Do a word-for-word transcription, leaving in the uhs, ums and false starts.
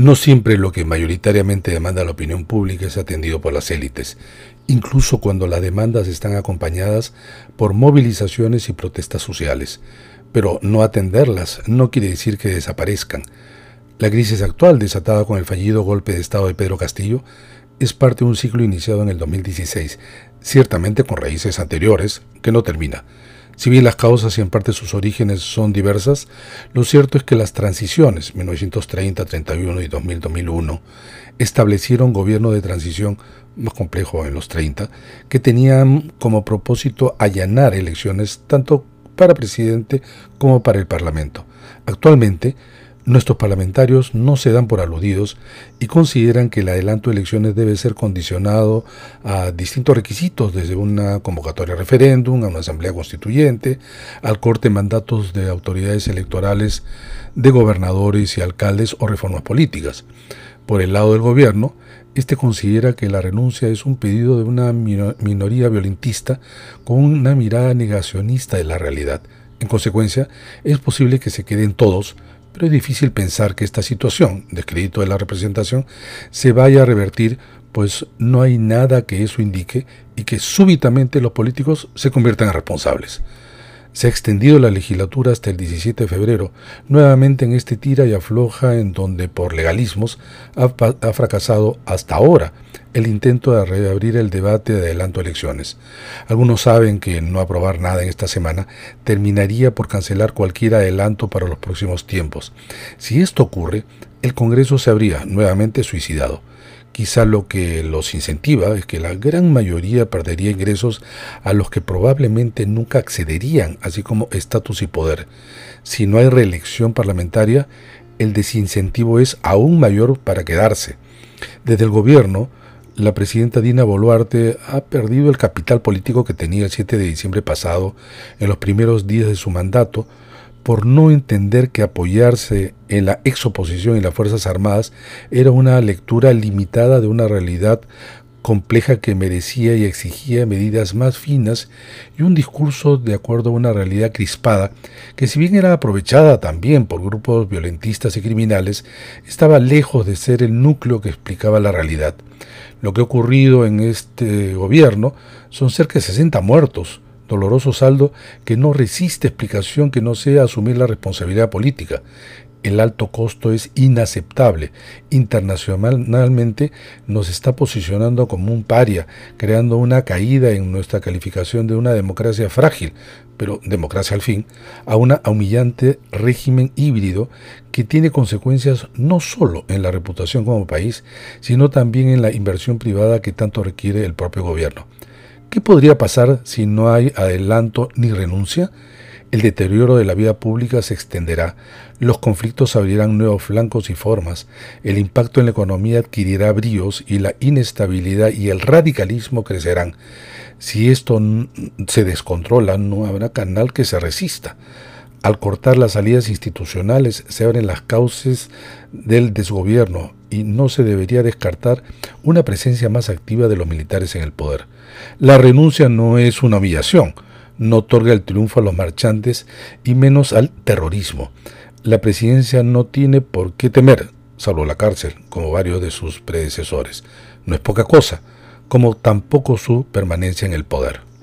No siempre lo que mayoritariamente demanda la opinión pública es atendido por las élites, incluso cuando las demandas están acompañadas por movilizaciones y protestas sociales. Pero no atenderlas no quiere decir que desaparezcan. La crisis actual, desatada con el fallido golpe de Estado de Pedro Castillo, es parte de un ciclo iniciado en el dos mil dieciséis, ciertamente con raíces anteriores, que no termina. Si bien las causas y en parte sus orígenes son diversas, lo cierto es que las transiciones, mil novecientos treinta, treinta y uno y dos mil, dos mil uno, establecieron gobierno de transición más complejo en los treinta, que tenían como propósito allanar elecciones tanto para presidente como para el Parlamento. Actualmente, nuestros parlamentarios no se dan por aludidos y consideran que el adelanto de elecciones debe ser condicionado a distintos requisitos, desde una convocatoria a referéndum, a una asamblea constituyente, al corte de mandatos de autoridades electorales, de gobernadores y alcaldes o reformas políticas. Por el lado del gobierno, este considera que la renuncia es un pedido de una minoría violentista con una mirada negacionista de la realidad. En consecuencia, es posible que se queden todos, pero es difícil pensar que esta situación, descrédito de la representación, se vaya a revertir, pues no hay nada que eso indique y que súbitamente los políticos se conviertan en responsables. Se ha extendido la legislatura hasta el diecisiete de febrero, nuevamente en este tira y afloja en donde por legalismos ha, ha fracasado hasta ahora el intento de reabrir el debate de adelanto de elecciones. Algunos saben que no aprobar nada en esta semana terminaría por cancelar cualquier adelanto para los próximos tiempos. Si esto ocurre, el Congreso se habría nuevamente suicidado. Quizá lo que los incentiva es que la gran mayoría perdería ingresos a los que probablemente nunca accederían, así como estatus y poder. Si no hay reelección parlamentaria, el desincentivo es aún mayor para quedarse. Desde el gobierno, la presidenta Dina Boluarte ha perdido el capital político que tenía el siete de diciembre pasado, en los primeros días de su mandato, por no entender que apoyarse en la exoposición y las Fuerzas Armadas era una lectura limitada de una realidad compleja que merecía y exigía medidas más finas y un discurso de acuerdo a una realidad crispada que, si bien era aprovechada también por grupos violentistas y criminales, estaba lejos de ser el núcleo que explicaba la realidad. Lo que ha ocurrido en este gobierno son cerca de sesenta muertos, doloroso saldo que no resiste explicación que no sea asumir la responsabilidad política. El alto costo es inaceptable. Internacionalmente nos está posicionando como un paria, creando una caída en nuestra calificación de una democracia frágil, pero democracia al fin, a un humillante régimen híbrido que tiene consecuencias no solo en la reputación como país, sino también en la inversión privada que tanto requiere el propio gobierno. ¿Qué podría pasar si no hay adelanto ni renuncia? El deterioro de la vida pública se extenderá, los conflictos abrirán nuevos flancos y formas, el impacto en la economía adquirirá bríos y la inestabilidad y el radicalismo crecerán. Si esto se descontrola, no habrá canal que se resista. Al cortar las salidas institucionales se abren las cauces del desgobierno y no se debería descartar una presencia más activa de los militares en el poder. La renuncia no es una humillación, no otorga el triunfo a los marchantes y menos al terrorismo. La presidencia no tiene por qué temer, salvo la cárcel, como varios de sus predecesores. No es poca cosa, como tampoco su permanencia en el poder.